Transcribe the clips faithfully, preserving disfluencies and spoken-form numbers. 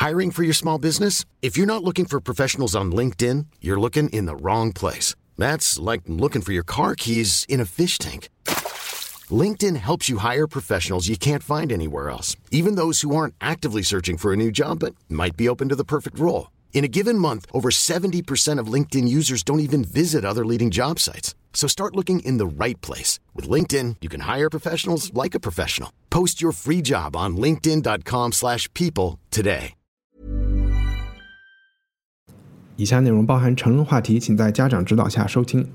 Hiring for your small business? If you're not looking for professionals on LinkedIn, you're looking in the wrong place. That's like looking for your car keys in a fish tank. LinkedIn helps you hire professionals you can't find anywhere else, even those who aren't actively searching for a new job but might be open to the perfect role. In a given month, over seventy percent of LinkedIn users don't even visit other leading job sites. So start looking in the right place. With LinkedIn, you can hire professionals like a professional. Post your free job on linkedin dot com slash people today. 以下内容包含成人话题，请在家长指导下收听。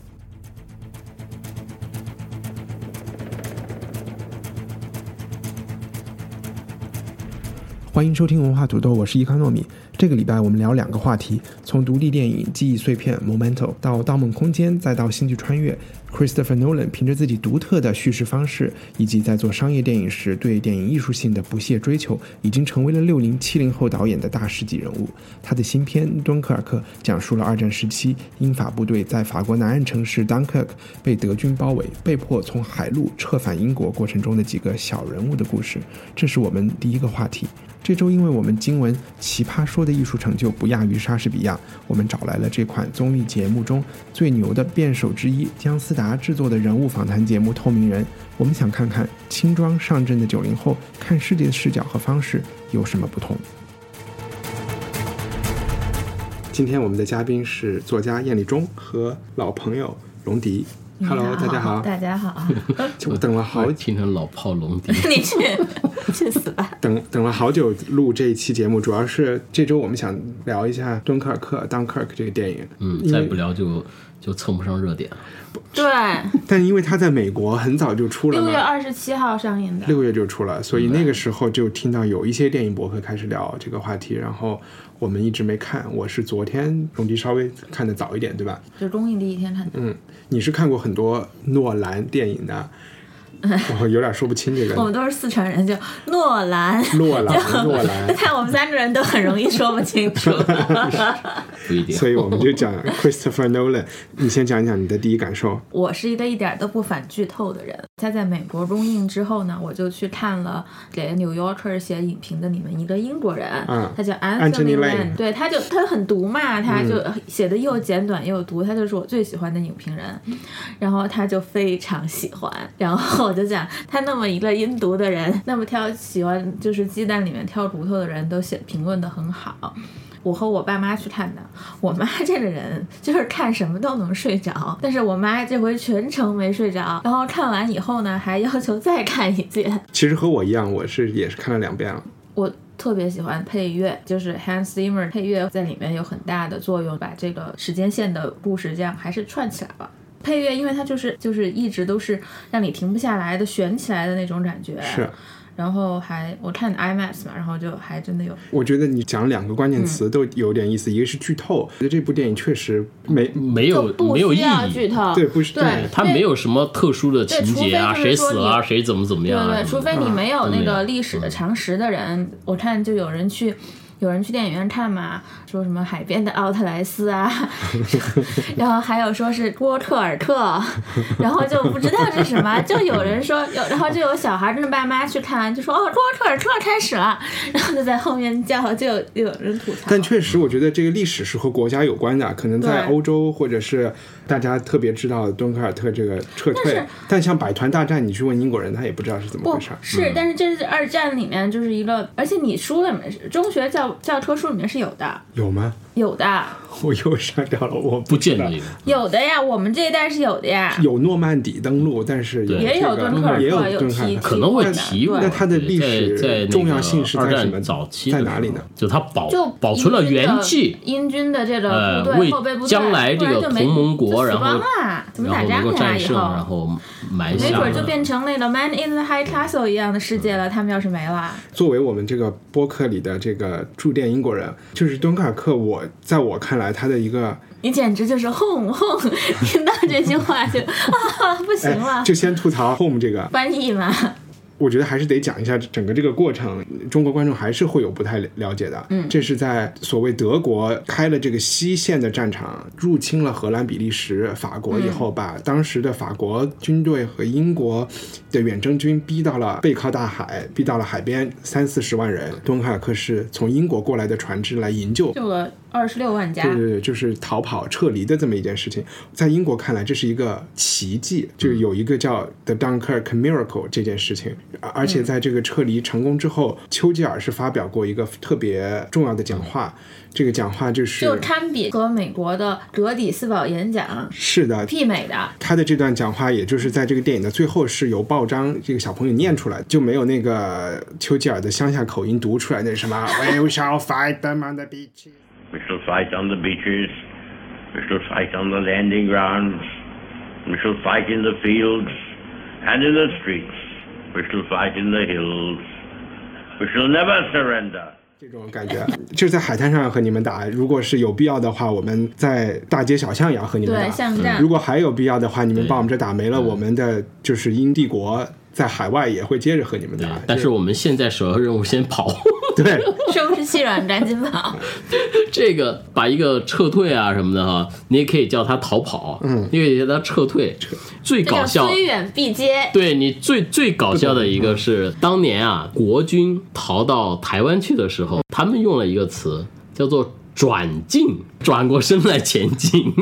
欢迎收听文化土豆，我是伊康糯米。这个礼拜我们聊两个话题，从独立电影《记忆碎片》 Memento 到《盗梦空间》，再到《星际穿越》， Christopher Nolan 凭着自己独特的叙事方式，以及在做商业电影时对电影艺术性的不懈追求，已经成为了六零七零后导演的大师级人物。他的新片《敦刻尔克》讲述了二战时期英法部队在法国南岸城市 Dunkirk 被德军包围，被迫从海路撤返英国过程中的几个小人物的故事。这是我们第一个话题。这周因为我们经文奇葩说的艺术成就不亚于莎士比亚，我们找来了这款综艺节目中最牛的辩手之一姜思达制作的人物访谈节目《透明人》，我们想看看轻装上阵的九零后看世界的视角和方式有什么不同。今天我们的嘉宾是作家燕立忠和老朋友龙迪。Hello， 大家好， 大家好。 我等了好久， 听成老炮龙迪， 你去去死吧！ 等等了好久录这一期节目，主要是这周我们想聊一下《敦刻尔克》（Dunkirk） 这个电影。 嗯，再不聊就就蹭不上热点了。 对， 但因为它在美国很早就出了嘛， 六月二十七号上映的， 六月就出了，所以那个时候就听到有一些电影博客开始聊这个话题，然后我们一直没看。我是昨天龙迪稍微看的早一点，对吧？ 就公映第一天看的。 嗯，你是看过很多诺兰电影的。我有点说不清这个。 我们都是四川人，就诺兰， 诺兰，诺兰。 看我们三个人都很容易说不清楚。 不一定。 所以我们就讲 Christopher Nolan。你先讲一讲你的第一感受。 我是一个一点都不反剧透的人。他在美国公映之后呢，我就去看了给 New Yorker 写影评的你们一个英国人，嗯、他叫 Anthony Lane。对，他就他很毒嘛，他就写的又简短又毒，他就是我最喜欢的影评人。然后他就非常喜欢，然后。我就讲他那么一个阴毒的人，那么挑喜欢就是鸡蛋里面挑骨头的人都写评论的很好。我和我爸妈去看的，我妈这个人就是看什么都能睡着，但是我妈这回全程没睡着，然后看完以后呢还要求再看一遍。 其实和我一样，我是也是看了两遍了。 我特别喜欢配乐，就是 Hans Zimmer 配乐在里面有很大的作用，把这个时间线的故事这样还是串起来了。配乐因为它就是就是一直都是让你停不下来的悬起来的那种感觉， 是。 然后还我看 IMAX 嘛，然后就还真的有。 我觉得你讲两个关键词都有点意思，嗯、一个是剧透，我觉得这部电影确实没没有没有意义， 剧透对，不是对， 它没有什么特殊的情节啊，谁死了、啊，谁怎么怎么样、啊， 对对，除非你没有那个历史的常识的人，嗯、我看就有人去。有人去电影院看嘛，说什么海边的奥特莱斯啊，然后还有说是多特尔克，然后就不知道是什么，就有人说有，然后就有小孩跟着爸妈去看，就说哦多特尔克开始了，然后就在后面叫，就有就有人吐槽。 但确实，我觉得这个历史是和国家有关的，可能在欧洲或者是大家特别知道敦刻尔克这个撤退，但, 但像百团大战，你去问英国人，他也不知道是怎么回事。 是、嗯，但是这是二战里面就是一个，而且你书里面中学教。教科书里面是有的， 有吗？ 有的， 我又删掉了，我不见得有的呀，我们这一代是有的呀。 有诺曼底登陆，但是有、这个、 也有敦刻尔克， 也有敦刻尔克， 可能会提。 那它的历史重要性是在什么？ 早期在哪里呢？ 就它保保存了原迹， 英军的这个部队、呃、后备部队， 将来这个同盟国，然后怎么打仗呀？ 战胜，然后埋下， 没准就变成那个 Man in the High Castle 一样的世界了。他们要是没了， 作为我们这个播客里的这个驻店英国人，就是敦刻尔克，我在我看来，他的一个。 你简直就是 home home， 听到这句话就啊不行了、 哎，就先吐槽 home 这个翻译嘛。 我觉得还是得讲一下整个这个过程，中国观众还是会有不太了解的。 嗯， 这是在所谓德国开了这个西线的战场，入侵了荷兰、比利时、法国以后，把当时的法国军队和英国的远征军逼到了背靠大海，逼到了海边，三四十万人。敦刻尔克是从英国过来的船只来营救， 救了二十六万家。 对对对，就是逃跑撤离的这么一件事情。在英国看来，这是一个奇迹，就是有一个叫 The Dunkirk Miracle 这件事情。而且在这个撤离成功之后，丘吉尔是发表过一个特别重要的讲话，这个讲话就是就堪比和美国的格底斯堡演讲是的媲美的。 他的这段讲话也就是在这个电影的最后是由报章这个小朋友念出来，就没有那个丘吉尔的乡下口音读出来那什么 We shall fight them on the beaches We shall fight on the beaches We shall fight on the landing grounds We shall fight in the fields and in the streets We shall fight in the hills We shall never surrender 这种感觉就是在海滩上和你们打，如果是有必要的话，我们在大街小巷也要和你们打。 对，巷战。 如果还有必要的话，你们把我们这打没了，我们的就是英帝国在海外也会接着和你们打。 但是我们现在首要任务先跑。 对， 收拾细软，赶紧跑。 这个把一个撤退啊什么的哈，你也可以叫他逃跑，嗯，你也可以叫他撤退。最搞笑， 虽远必接。 对，你最最搞笑的一个是，当年啊，国军逃到台湾去的时候，他们用了一个词叫做转进，转过身来前进。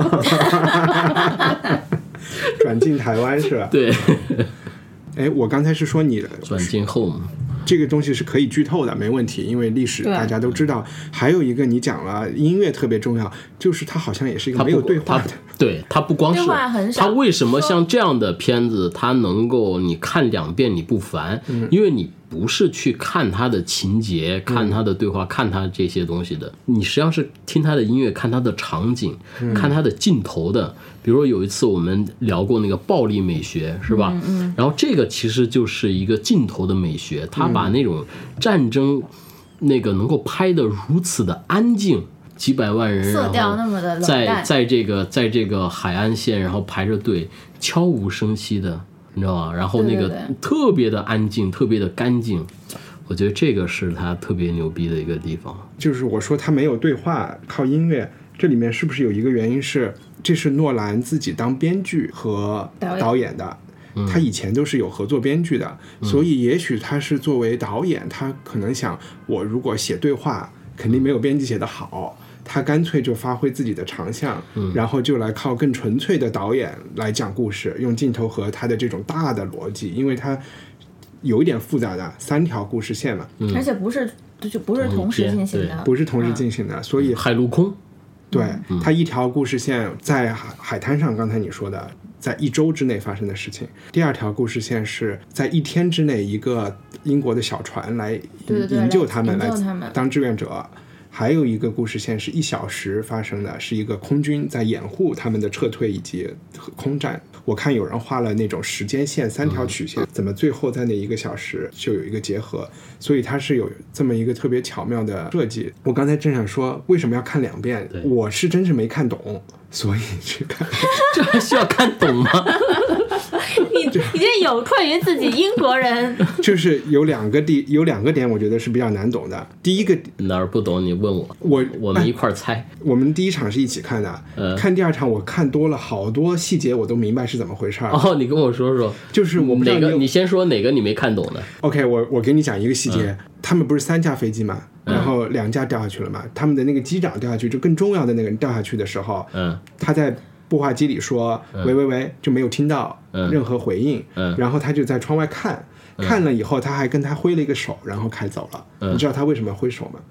转进台湾是吧？ 对。 哎，我刚才是说你转进后嘛。 这个东西是可以剧透的，没问题，因为历史大家都知道。还有一个你讲了，音乐特别重要，就是它好像也是一个没有对话的。 对，它不光是对话很少。 它为什么像这样的片子，它能够你看两遍你不烦？嗯、因为你不是去看它的情节、看它的对话、嗯、看它这些东西的，你实际上是听它的音乐、看它的场景、嗯、看它的镜头的。比如说有一次我们聊过那个暴力美学，是吧？嗯嗯、然后这个其实就是一个镜头的美学，它把那种战争那个能够拍得如此的安静。几百万人， 色调那么的冷淡， 在在这个在这个海岸线，然后排着队，悄无声息的，你知道吗？然后那个特别的安静，特别的干净，我觉得这个是他特别牛逼的一个地方。 就是我说他没有对话，靠音乐，这里面是不是有一个原因是，这是诺兰自己当编剧和导演的？他以前都是有合作编剧的，嗯、所以也许他是作为导演，他可能想，我如果写对话，肯定没有编辑写得好。他干脆就发挥自己的长项、嗯、然后就来靠更纯粹的导演来讲故事，用镜头和他的这种大的逻辑，因为他有一点复杂的三条故事线嘛、 嗯、而且不是就不是同时进行的， 不是同时进行的、嗯、所以海陆空对、嗯、他一条故事线在海滩上，刚才你说的在一周之内发生的事情，第二条故事线是在一天之内一个英国的小船来营救他们，来当志愿者，还有一个故事线是一小时发生的，是一个空军在掩护他们的撤退以及空战。我看有人画了那种时间线，三条曲线、嗯、怎么最后在那一个小时就有一个结合，所以它是有这么一个特别巧妙的设计。我刚才正想说为什么要看两遍，我是真是没看懂，所以去看。 这还需要看懂吗？ 你你这有愧于自己英国人。 就是有两个地有两个点我觉得是比较难懂的。第一个哪儿不懂你问我， 我我们一块儿猜、哎。 我们第一场是一起看的、呃、看第二场我看多了，好多细节我都明白是怎么回事。 哦，你跟我说说， 就是我们哪个，你先说哪个你没看懂的。 OK， 我我给你讲一个细节、嗯、他们不是三架飞机嘛，然后两架掉下去了嘛、嗯、他们的那个机长掉下去，就更重要的那个人掉下去的时候，嗯，他在播话机里说、嗯、喂喂喂，就没有听到任何回应、嗯、然后他就在窗外看、嗯、看了以后他还跟他挥了一个手，然后开走了、嗯、你知道他为什么挥手吗？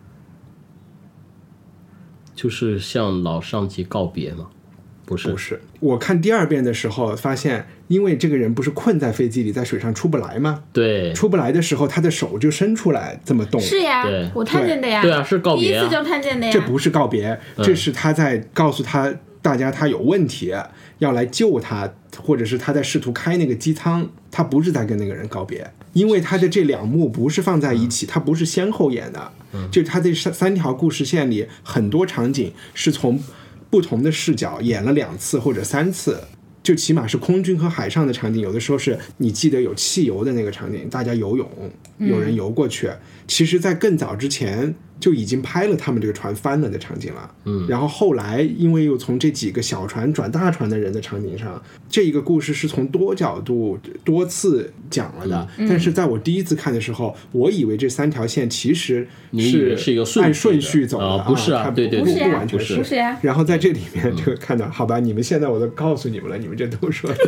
就是向老上级告别吗？不是， 不是。我看第二遍的时候发现，因为这个人不是困在飞机里在水上出不来吗？ 对， 出不来的时候他的手就伸出来这么动。 是呀，我看见的呀。 对啊，是告别、啊、 第一次就看见的呀。 这不是告别、嗯、这是他在告诉他大家他有问题要来救他，或者是他在试图开那个机舱，他不是在跟那个人告别，因为他的这两幕不是放在一起、嗯、他不是先后演的、嗯、就他这三条故事线里很多场景是从不同的视角演了两次或者三次， 就起码是空军和海上的场景，有的时候是你记得有汽油的那个场景，大家游泳，有人游过去。嗯、其实，在更早之前就已经拍了他们这个船翻了的场景了。嗯，然后后来因为又从这几个小船转大船的人的场景上，这一个故事是从多角度多次讲了的。嗯、但是在我第一次看的时候，我以为这三条线其实是是一个按顺序走的， 啊、不是啊，对对对，不完全是。是呀。 然后在这里面就看到，好吧，你们现在我都告诉你们了，你们这都说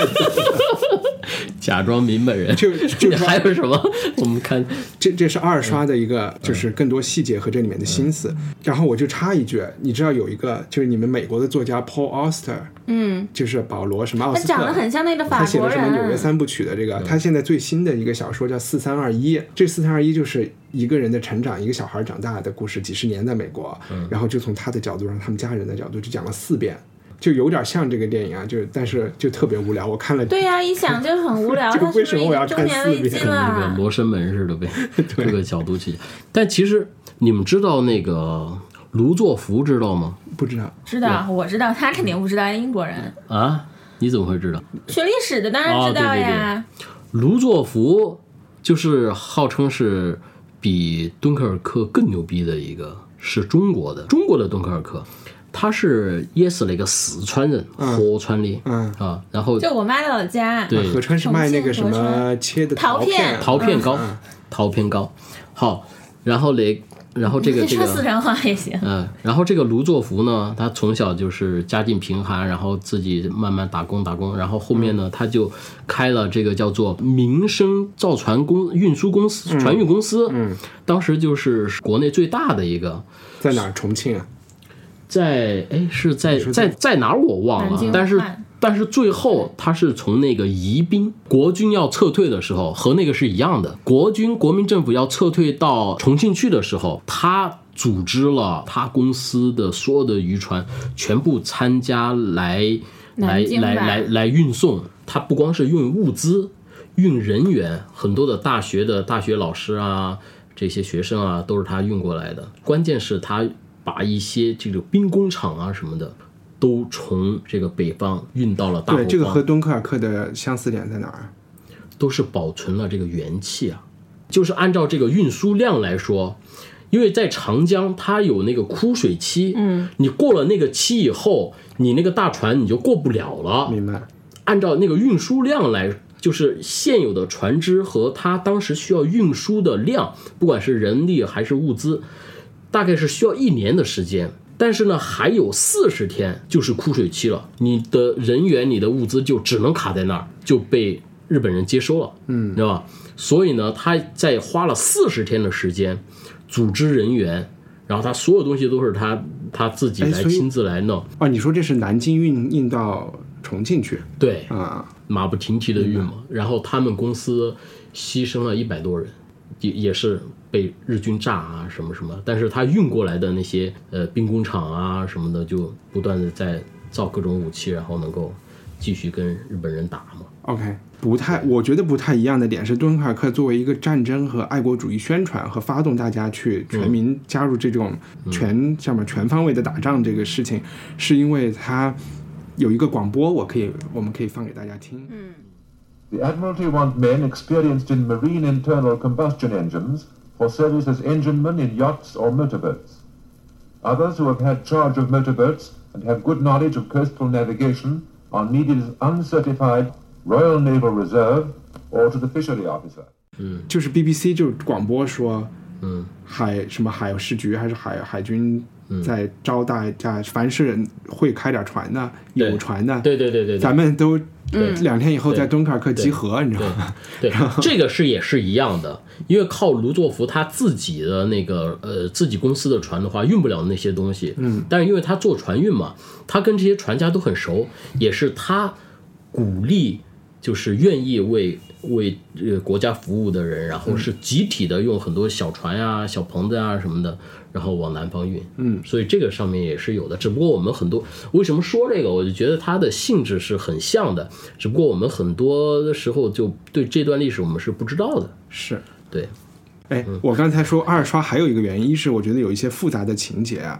假装明白人， 就就还有什么？我们看这这是二刷的一个，就是更多细节和这里面的心思。嗯、然后我就插一句，你知道有一个就是你们美国的作家 Paul Auster， 嗯，就是保罗什么奥斯特， 他长得很像那个法国人， 他写的什么纽约三部曲的这个，嗯、他现在最新的一个小说叫四三二一，这四三二一就是一个人的成长，一个小孩长大的故事，几十年在美国，嗯、然后就从他的角度让他们家人的角度就讲了四遍。就有点像这个电影啊，就但是就特别无聊。我看了， 对呀、啊，一想就很无聊。 这个为什么我要看四遍？ 跟那个罗生门似的呗，这个角度去。但其实你们知道那个卢作孚知道吗？ 不知道。 知道，我知道，他肯定不知道，英国人啊？你怎么会知道？ 学历史的当然知道呀。 哦、对对对，卢作孚就是号称是比敦刻尔克更牛逼的一个，是中国的中国的敦刻尔克。他是也是那个四川人， 嗯、 合川的， 嗯啊，然后就我妈的老家， 对， 合川是卖那个什么切的陶片， 陶片糕， 嗯、 陶片糕。好，然后嘞，然后这个这个四川话也行， 嗯，然后这个卢作孚呢，他从小就是家境贫寒，然后自己慢慢打工打工，然后后面呢，嗯、他就开了这个叫做民生造船公运输公司、船运公司， 嗯， 当时就是国内最大的一个， 在哪儿？重庆啊。 在哎是在在在哪儿我忘了，但是但是最后他是从那个宜宾，国军要撤退的时候和那个是一样的，国军国民政府要撤退到重庆去的时候，他组织了他公司的所有的渔船全部参加来来来来来运送，他不光是运物资，运人员，很多的大学的大学老师啊，这些学生啊都是他运过来的，关键是他把一些这个兵工厂啊什么的都从这个北方运到了大后方。 对，这个和敦刻尔克的相似点在哪儿？ 都是保存了这个元气啊。就是按照这个运输量来说，因为在长江它有那个枯水期，嗯，你过了那个期以后，你那个大船你就过不了了。 明白。 按照那个运输量来，就是现有的船只和它当时需要运输的量，不管是人力还是物资，大概是需要一年的时间，但是呢，还有四十天就是枯水期了，你的人员、你的物资就只能卡在那儿，就被日本人接收了，嗯，对吧？所以呢，他在花了四十天的时间组织人员，然后他所有东西都是他他自己来亲自来弄。 哦，你说这是南京运运到重庆去？ 对啊， 马不停蹄的运嘛。然后他们公司牺牲了一百多人。也也是被日军炸啊什么什么，但是他运过来的那些呃兵工厂啊什么的，就不断的在造各种武器，然后能够继续跟日本人打嘛。 OK， 不太，我觉得不太一样的点是，敦刻尔克作为一个战争和爱国主义宣传和发动大家去全民加入这种全什么全方位的打仗这个事情，是因为它有一个广播，我可以我们可以放给大家听。嗯。 The Admiralty want men experienced in marine internal combustion engines for service as enginemen in yachts or motorboats. Others who have had charge of motorboats and have good knowledge of coastal navigation are needed as uncertified Royal Naval Reserve or to the fishery officer. 嗯，就是 B B C 就广播说，嗯，海什么海事局还是海海军在招大家，凡是会开点船的、有船的， 对对对对， 咱们都两天以后在敦刻尔克集合，你知道吗？ 对，这个是也是一样的，因为靠卢作孚他自己的那个呃自己公司的船的话，运不了那些东西，嗯，但是因为他做船运嘛，他跟这些船家都很熟，也是他鼓励。就是愿意为为呃国家服务的人，然后是集体的用很多小船啊、小棚子啊什么的，然后往南方运。嗯，所以这个上面也是有的。只不过我们很多为什么说这个，我就觉得它的性质是很像的，只不过我们很多的时候就对这段历史我们是不知道的。 是， 对。 哎，我刚才说二刷还有一个原因，一是我觉得有一些复杂的情节啊。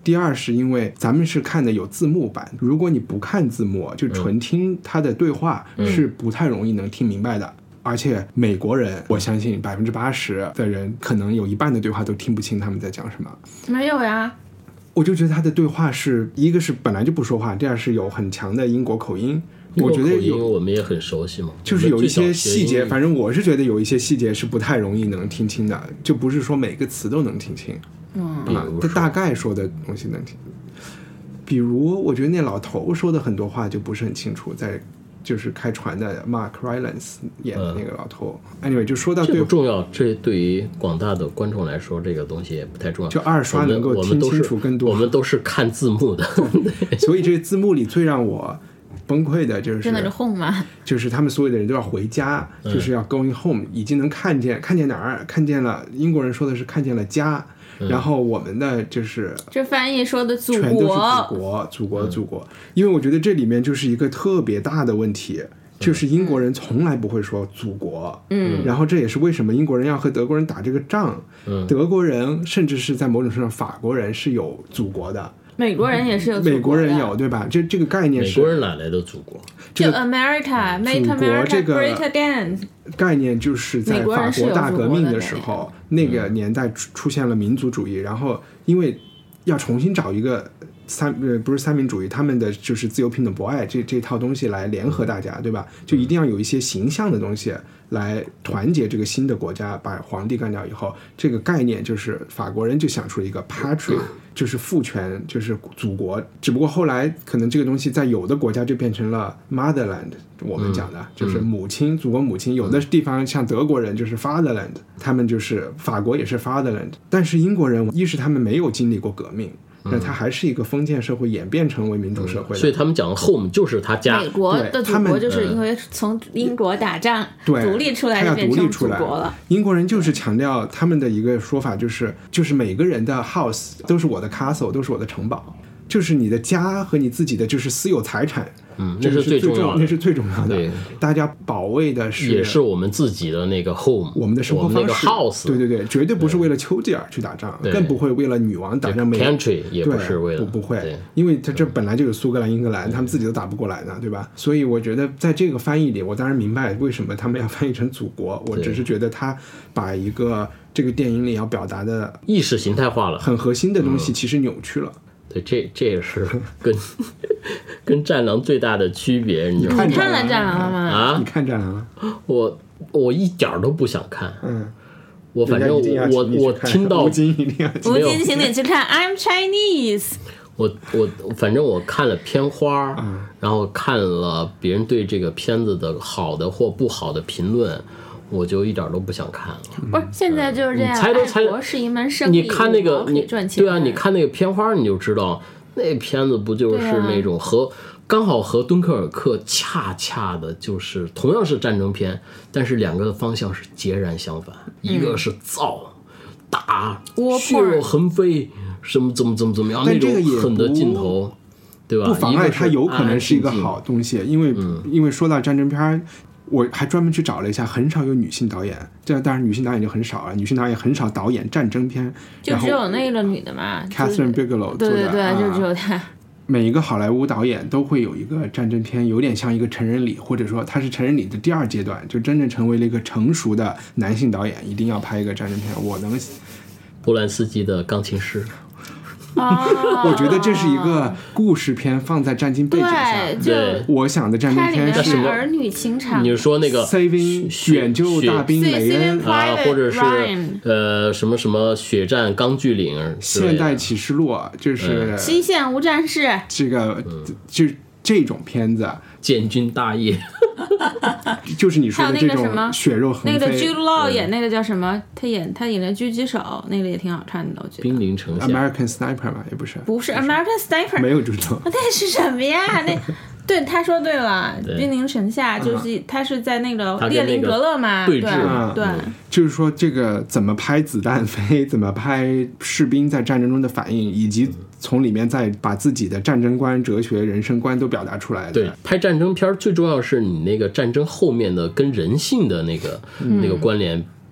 第二是因为咱们是看的有字幕版，如果你不看字幕就纯听他的对话、嗯、是不太容易能听明白的。而且美国人我相信百分之八十的人可能有一半的对话都听不清他们在讲什么。 没有呀， 我就觉得他的对话是一个是本来就不说话，第二是有很强的英国口音。我觉得有我们也很熟悉嘛， 就是有一些细节，反正我是觉得有一些细节是不太容易能听清的，就不是说每个词都能听清。 嗯， 啊，他大概说的东西能听。比如我觉得那老头说的很多话就不是很清楚，在就是开船的 Mark Rylance 演的那个老头、嗯、anyway 就说到对这不重要，这对于广大的观众来说这个东西也不太重要， 就二刷能够听清楚更多。 我们都是看字幕的所以这个字幕里最让我崩溃的就是真的是 home 吗？ 就是他们所有的人都要回家、嗯、就是要 going home， 已经能看见看见哪儿，看见了英国人说的是看见了家、嗯、然后我们的就是这翻译说的祖国全都是祖国祖国祖国、嗯、因为我觉得这里面就是一个特别大的问题，就是英国人从来不会说祖国， 嗯， 然后这也是为什么英国人要和德国人打这个仗， 嗯， 德国人甚至是在某种程度上法国人是有祖国的， 美国人也是有祖国的， 美国人有对吧？这这个概念是美国人哪来的祖国？ 就 America Make America Great Again 概念就是在法国大革命的时候，那个年代出现了民族主义，然后因为要重新找一个三呃不是三民主义，他们的就是自由平等博爱这这套东西来联合大家，对吧？就一定要有一些形象的东西来团结这个新的国家，把皇帝干掉以后，这个概念就是法国人就想出了一个 patria， 就是父权，就是祖国。只不过后来可能这个东西在有的国家就变成了 motherland， 我们讲的、嗯、就是母亲，祖国母亲。有的地方像德国人就是 fatherland， 他们就是法国也是 fatherland， 但是英国人一是他们没有经历过革命。那它还是一个封建社会演变成为民主社会的、 嗯、所以他们讲的 home 就是他家。 美国的祖国就是因为从英国打仗独立出来就变成祖国了。 英国人就是强调他们的一个说法，就是就是每个人的 house 都是我的 castle， 都是我的城堡，就是你的家和你自己的就是私有财产。 嗯， 那是最重要的， 那是最重要的。 对， 大家保卫的是也是我们自己的那个 home， 我们的生活方式， 我们那个 house。 对对对，绝对不是为了丘吉尔去打仗，更不会为了女王打仗。 country 也不是为了， 不不会，因为他这本来就有苏格兰、英格兰，他们自己都打不过来呢，对吧？所以我觉得在这个翻译里，我当然明白为什么他们要翻译成祖国，我只是觉得他把一个这个电影里要表达的意识形态化了， 很核心的东西，其实扭曲了。 对，这这也是跟跟战狼最大的区别。你看了战狼了吗？ 啊， 你看战狼了？ 我我一点都不想看。 嗯， 我反正我我听到吴京一定要， 吴京请你去看 I'm Chinese。 我我反正我看了片花、 嗯， 然后看了别人对这个片子的好的或不好的评论。我就一点都不想看了。 不是，现在就是这样。 猜都猜， 是一门生意。 你看那个，你对啊，你看那个片花，你就知道那片子不就是那种和、啊、刚好和敦刻尔克恰恰的就是同样是战争片，但是两个的方向是截然相反。嗯、一个是造、打、血肉横飞，什么怎么怎么怎么样那种狠的镜头，对吧？ 不妨碍它有可能是一个好东西，因为、 嗯、 因为说到战争片。我还专门去找了一下，很少有女性导演，这当然女性导演就很少了，女性导演很少导演战争片， 就只有那个女的嘛 ，Catherine Bigelow 做的， 对对对，就只有她。 每一个好莱坞导演都会有一个战争片，有点像一个成人礼，或者说他是成人礼的第二阶段，就真正成为了一个成熟的男性导演，一定要拍一个战争片。我能， 波兰斯基的钢琴师。 哦、 我觉得这是一个故事片放在战争背景下， 对， 我想的战争片是儿女情长。 你说那个 Saving 远救大兵雷恩啊，或者是呃什么什么血战钢锯岭， 现代启示录，就是西线无战事， 这个、嗯、就这种片子， 建军大业。 就是你说的这种血肉横飞。 那个 Jude Law 演那个叫什么？他演他演的狙击手，那个也挺好看的，我觉得。 兵临城下。 American Sniper 嘛，也不是。 不是 American Sniper， 没有 Jude Law。 那是什么呀？那对他说对了，兵临城下就是他是在那个列宁格勒嘛， 对对对、 嗯，就是说这个怎么拍子弹飞，怎么拍士兵在战争中的反应，以及从里面再把自己的战争观、哲学、人生观都表达出来的。 对，拍战争片最重要是你那个战争后面的跟人性的那个、嗯、那个关联。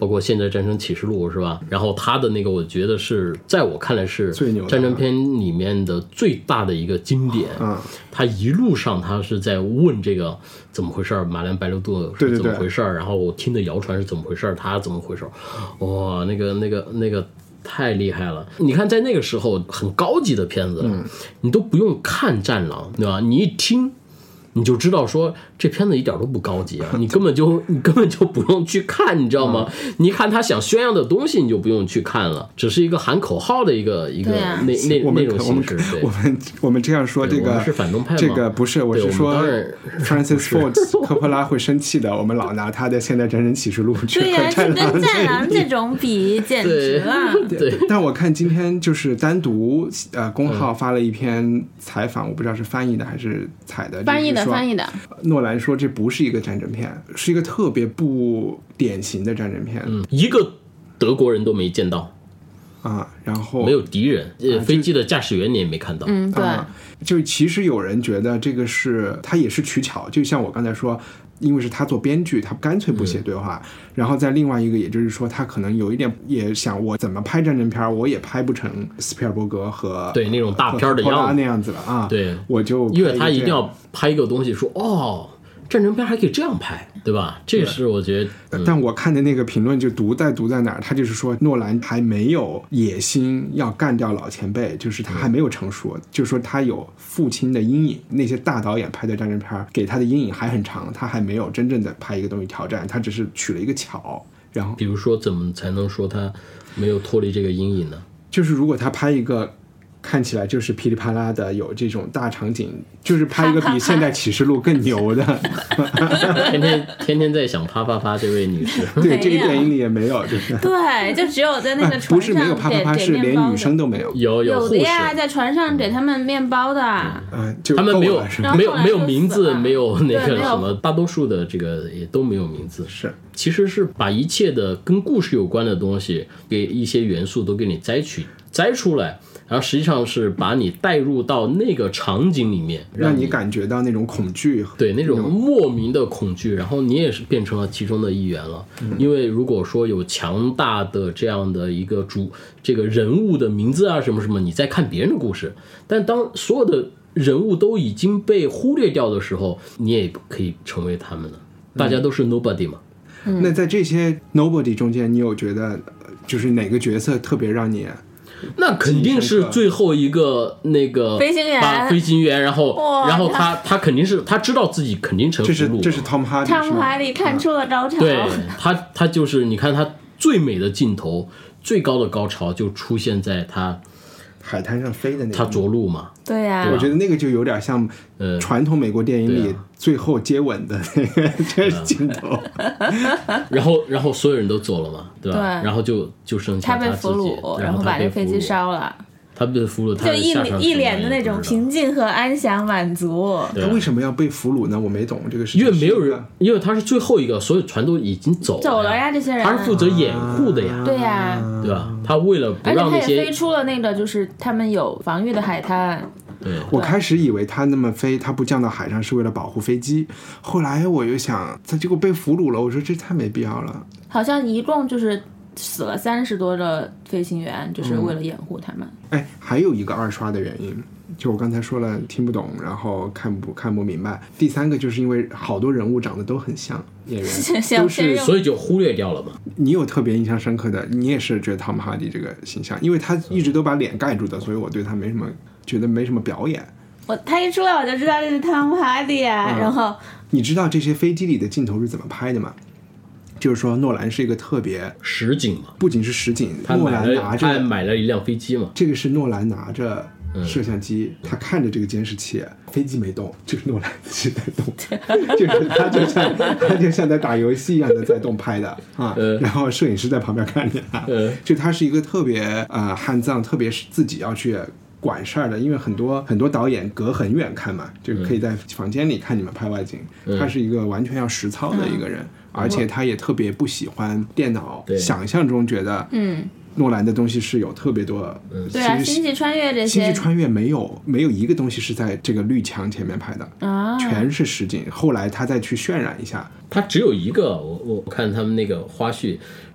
包括现在战争启示录是吧？然后他的那个我觉得是在我看来是战争片里面的最大的一个经典。嗯，他一路上他是在问这个怎么回事，马兰白兰度是怎么回事，对对对，然后我听的谣传是怎么回事，他怎么回事，哇，那个那个那个太厉害了！你看在那个时候很高级的片子，嗯，你都不用看战狼，对吧？你一听你就知道说这片子一点都不高级啊，你根本就你根本就不用去看，你知道吗？嗯、你看他想宣扬的东西，你就不用去看了，只是一个喊口号的一个一个、啊、那那那种形式。 我们我们这样说，这个是反动派吗？ 这个不是，我是说 Francis Ford 科波拉会生气的。我们老拿他的《现代战争启示录》去和战狼， 对呀、啊，跟战狼这种比，简直了。 对，对但我看今天就是单独呃公号发了一篇采访，我不知道是翻译的还是采的， 翻译的。翻译的， 诺兰说这不是一个战争片，是一个特别不典型的战争片， 嗯，一个德国人都没见到啊，然后没有敌人，呃、啊，飞机的驾驶员你也没看到， 嗯，对、 啊，就其实有人觉得这个是他也是取巧，就像我刚才说。因为是他做编剧，他干脆不写对话、嗯、然后在另外一个也就是说他可能有一点也想我怎么拍战争片我也拍不成斯皮尔伯格和对那种大片的样子那样子了啊， 对， 我就因为他一定要拍一个东西说哦战争片还可以这样拍，对吧？这是我觉得、 嗯、但我看的那个评论就读在读在哪儿，他就是说诺兰还没有野心要干掉老前辈，就是他还没有成熟、嗯、就是说他有父亲的阴影，那些大导演拍的战争片给他的阴影还很长，他还没有真正的拍一个东西挑战，他只是取了一个巧。然后比如说怎么才能说他没有脱离这个阴影呢？ 就是如果他拍一个看起来就是噼里啪啦的有这种大场景，就是拍一个比现代启示录更牛的天天天天在想啪啪啪这位女士对这个电影里也没有，就是对，就只有在那个船上、啊、 不是没有啪啪啪，是连女生都没有， 有有的呀，在船上给他们面包的、 嗯、就他们没有没有没有名字，没有那个什么，大多数的这个也都没有名字， 是其实是把一切的跟故事有关的东西给一些元素都给你摘取摘出来，然后实际上是把你带入到那个场景里面， 让你感觉到那种恐惧， 对，那种莫名的恐惧，然后你也是变成了其中的一员了、嗯、因为如果说有强大的这样的一个主这个人物的名字啊什么什么，你在看别人的故事，但当所有的人物都已经被忽略掉的时候，你也可以成为他们了，大家都是 nobody 嘛、 嗯、那在这些 nobody 中间，你有觉得就是哪个角色特别让你？ 那肯定是最后一个那个飞行员， 把飞行员，然后然后他他肯定是他知道自己肯定成俘虏， 这是 Tom Hardy， Tom Hardy 看出了高潮， 对他他就是你看他最美的镜头，最高的高潮就出现在他海滩上飞的那个， 他着陆嘛， 对呀、啊， 我觉得那个就有点像传统美国电影里最后接吻的那个这镜头， 然后然后所有人都走了嘛，对吧？对，然后就就剩下他自己，他被俘虏，然后把这飞机烧了。 他被俘虏，他就一一脸的那种平静和安详满足。 他为什么要被俘虏呢？我没懂这个事情。 因为没有人，因为他是最后一个，所有船都已经走了走了呀，这些人他是负责掩护的呀， 啊、对呀， 对吧？他为了不让那些， 而且他也飞出了那个就是他们有防御的海滩。 对， 我开始以为他那么飞，他不降到海上是为了保护飞机，后来我又想，他结果被俘虏了，我说这太没必要了。 好像一共就是死了三十多个飞行员，就是为了掩护他们。 嗯、哎，还有一个二刷的原因，就我刚才说了听不懂，然后看不看不明白。第三个就是因为好多人物长得都很像演员，都是所以就忽略掉了嘛。 你有特别印象深刻的，你也是觉得 Tom Hardy 这个形象，因为他一直都把脸盖住的，所以我对他没什么觉得没什么表演。 我他一出来我就知道这是 Tom Hardy 啊、嗯，然后你知道这些飞机里的镜头是怎么拍的吗？就是说诺兰是一个特别实景嘛， 不仅是实景， 他诺兰拿着他买了一辆飞机嘛， 这个是诺兰拿着摄像机、嗯、他看着这个监视器，飞机没动，就是诺兰自己在动就是他就像他就像在打游戏一样的在动拍的啊、嗯，然后摄影师在旁边看着他、嗯、就他是一个特别呃hands on，特别是自己要去管事儿的，因为很多很多导演隔很远看嘛，就可以在房间里看你们拍外景、嗯、他是一个完全要实操的一个人、嗯，而且他也特别不喜欢电脑，想象中觉得嗯诺兰的东西是有特别多、 嗯、对啊，星际穿越这些星际穿越没有没有一个东西是在这个绿墙前面拍的啊，全是实景，后来他再去渲染一下， 他只有一个我我看他们那个花絮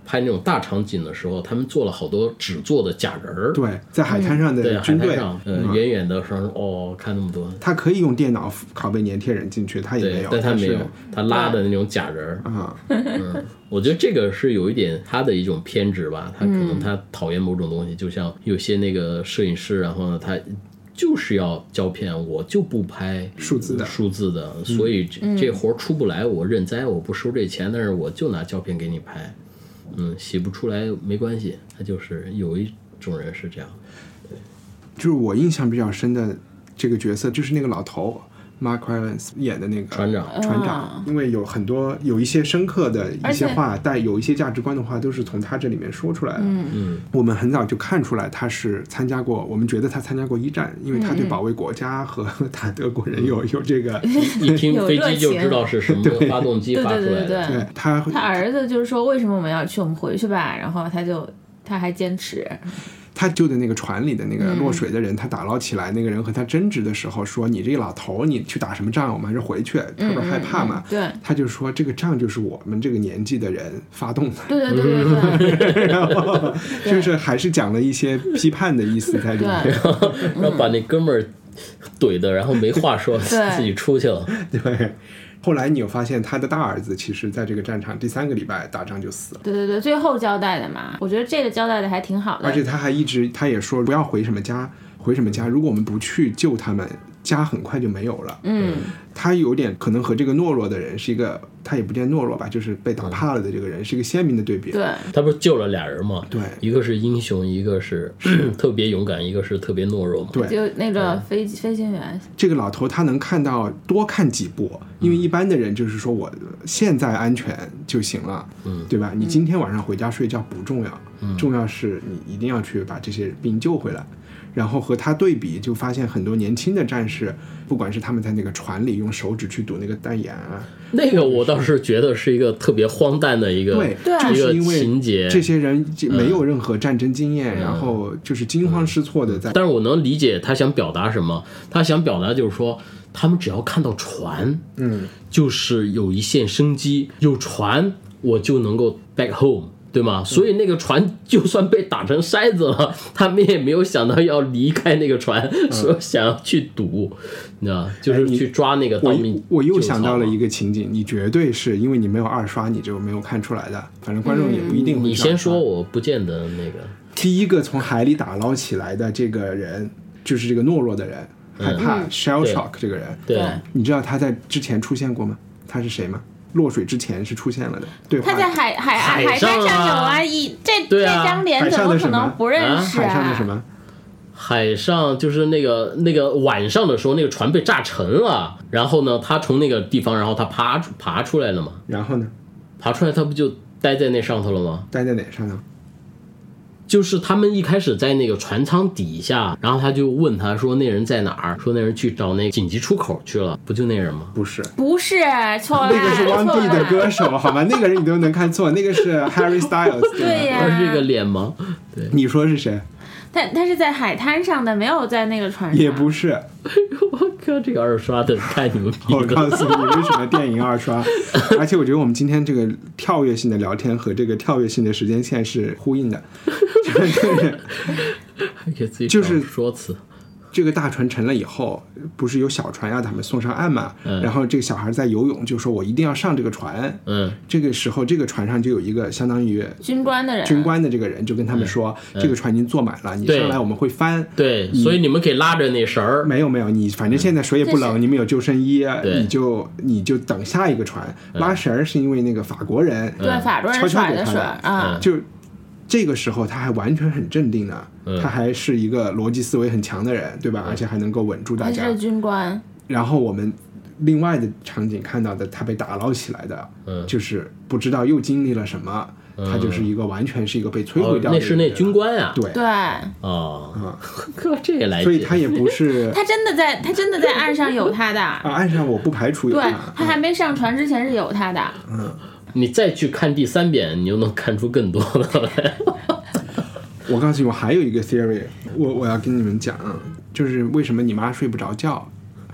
拍那种大场景的时候，他们做了好多纸做的假人儿。 对，在海滩上的军队， 嗯、呃， 嗯、 远远的说哦，看那么多。 他可以用电脑拷贝粘贴人进去，他也没有， 但他没有， 他拉的那种假人儿啊。 嗯，我觉得这个是有一点他的一种偏执吧，他可能他讨厌某种东西，嗯、就像有些那个摄影师，然后呢，他就是要胶片，我就不拍数字的数字的，嗯、所以这、嗯、这活出不来，我认栽，我不收这钱，但是我就拿胶片给你拍。嗯，洗不出来没关系，他就是有一种人是这样。对， 就是我印象比较深的这个角色，就是那个老头 Mark Rylance 演的那个船长。 船长，因为有很多有一些深刻的一些话，带有一些价值观的话，都是从他这里面说出来的。 嗯， 我们很早就看出来他是参加过，我们觉得他参加过一战，因为他对保卫国家和打德国人有有这个一听飞机就知道是什么发动机发出来的。 对对对对对，他他儿子就是说为什么我们要去，我们回去吧，然后他就他还坚持。 他救的那个船里的那个落水的人，嗯、他打捞起来，那个人和他争执的时候说：“你这个老头，你去打什么仗？我们还是回去。”他不是害怕嘛？ 嗯嗯、对， 他就说：“这个仗就是我们这个年纪的人发动的。” 对对对对对。 然后就是还是讲了一些批判的意思在里面， 然后把那哥们儿怼的，然后没话说，自己出去了。 对。后来你有发现他的大儿子其实在这个战场第三个礼拜打仗就死了。 对对对，最后交代的嘛，我觉得这个交代的还挺好的。 而且他还一直他也说不要回什么家，回什么家，如果我们不去救他们，家很快就没有了。 嗯， 他有点可能和这个懦弱的人是一个，他也不见懦弱吧，就是被打怕了的这个人是一个鲜明的对比。 对， 他不是救了俩人吗？ 对，一个是英雄，一个是特别勇敢，一个是特别懦弱嘛。 对， 就那个飞飞行员， 这个老头他能看到多看几部，因为一般的人就是说我现在安全就行了， 嗯， 对吧？你今天晚上回家睡觉不重要，嗯、重要是你一定要去把这些兵救回来。然后和他对比，就发现很多年轻的战士，不管是他们在那个船里用手指去堵那个弹眼啊， 那个我倒是觉得是一个特别荒诞的一个对，就是因为这些人没有任何战争经验，嗯、然后就是惊慌失措的在。 但是我能理解他想表达什么，他想表达就是说，他们只要看到船， 嗯， 就是有一线生机，有船我就能够 back home。对吗？所以那个船就算被打成筛子了，他们也没有想到要离开那个船，嗯、说想要去赌，你知道，就是去抓那个盗命。 我又想到了一个情景，你绝对是因为你没有二刷，你就没有看出来的。反正观众也不一定会、嗯。 你先说，我不见得那个。 第一个从海里打捞起来的这个人，就是这个懦弱的人，害怕、嗯、shell shock 这个人。 对， 你知道他在之前出现过吗？他是谁吗？落水之前是出现了的，对， 他在海海海海滩上有啊，一这、啊、这张脸怎么可能不认识啊？海上的什么？ 海上就是那个那个晚上的时候，那个船被炸沉了，然后呢，他从那个地方，然后他爬爬出来了嘛。 然后呢？ 爬出来，他不就待在那上头了吗？ 待在哪上呢？ 就是他们一开始在那个船舱底下，然后他就问他说那人在哪儿，说那人去找那个紧急出口去了，不就那人吗？ 不是， 不是，错了， 那个是汪碧的歌手，好吗？那个人你都能看错，那个是 Harry Styles， 对呀， 他是这个脸吗？对， 你说是谁？ 他他是在海滩上的，没有在那个船上。 也不是。 我靠，这个二刷的太牛逼了！ 我告诉你，为什么电影二刷？而且我觉得我们今天这个跳跃性的聊天和这个跳跃性的时间线是呼应的，就是还给自己就是说辞。 这个大船沉了以后，不是有小船要他们送上岸嘛？ 嗯、 然后这个小孩在游泳，就说我一定要上这个船。 嗯， 这个时候这个船上就有一个相当于军官的人， 军官的这个人就跟他们说，嗯、这个船已经坐满了，你上来我们会翻。 对，所以你们可以拉着那绳儿。 没有没有，你反正现在水也不冷， 嗯、 你们有救生衣，你就你就等下一个船。拉绳是因为那个法国人， 对、嗯、法国人甩的水啊， 就。这个时候他还完全很镇定呢， 嗯、 他还是一个逻辑思维很强的人，对吧？ 嗯、 而且还能够稳住大家。 他是军官。 然后我们另外的场景看到的，他被打捞起来的， 嗯、 就是不知道又经历了什么， 嗯、 他就是一个完全是一个被摧毁掉的、 哦。那是那军官呀、啊。 对对。 哦， 哥、 嗯、这也来。 所以他也不是。 他真的在，他真的在岸上有他的。啊， 岸上我不排除有他。 对，他还没上船之前是有他的。 嗯。 你再去看第三遍，你就能看出更多的来。 我告诉你，我还有一个 theory， 我我要跟你们讲，就是为什么你妈睡不着觉。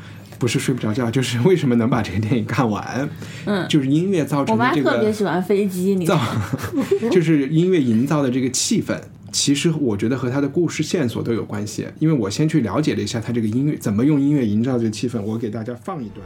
不是睡不着觉，就是为什么能把这个电影看完。 嗯， 就是音乐造成的这个。 我妈特别喜欢飞机，你造就是音乐营造的这个气氛。其实我觉得和他的故事线索都有关系，因为我先去了解了一下他这个音乐怎么用音乐营造这个气氛，我给大家放一段。